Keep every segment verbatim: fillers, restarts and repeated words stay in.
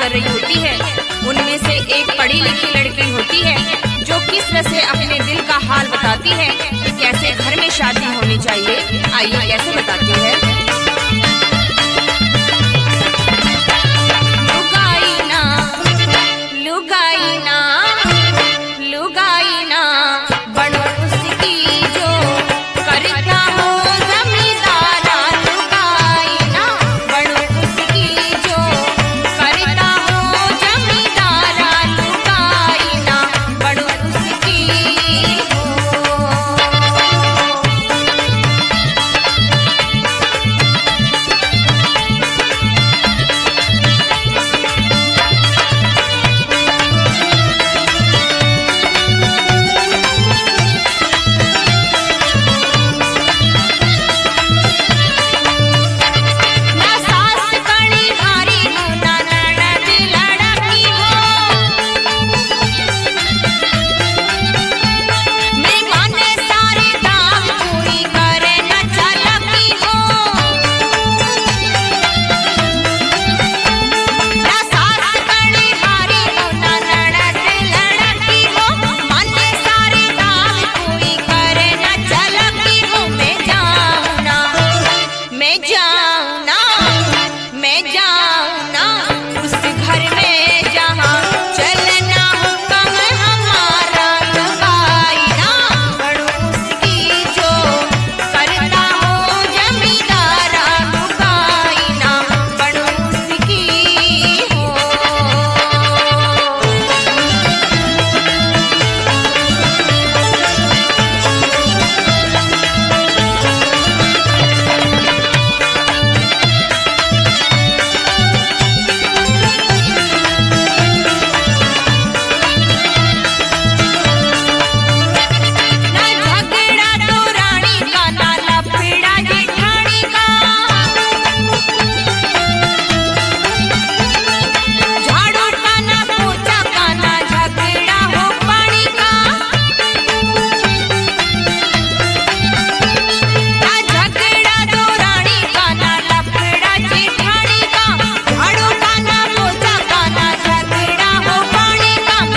कर रही होती है। उनमें से एक पढ़ी लिखी लड़की होती है जो किस तरह से अपने दिल का हाल बताती है कि कैसे घर में शादी होनी चाहिए। आइए कैसे बताती है। लुगाई ना लुगाई ना लुगाई ना बनो उसकी जो करता हो जमींदारा। लुगाई ना बनो उसकी जो करता हो जमींदारा। लुगाई ना बनो उसकी हो।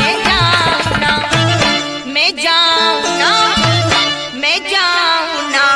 मैं जाऊं ना मैं जाऊं ना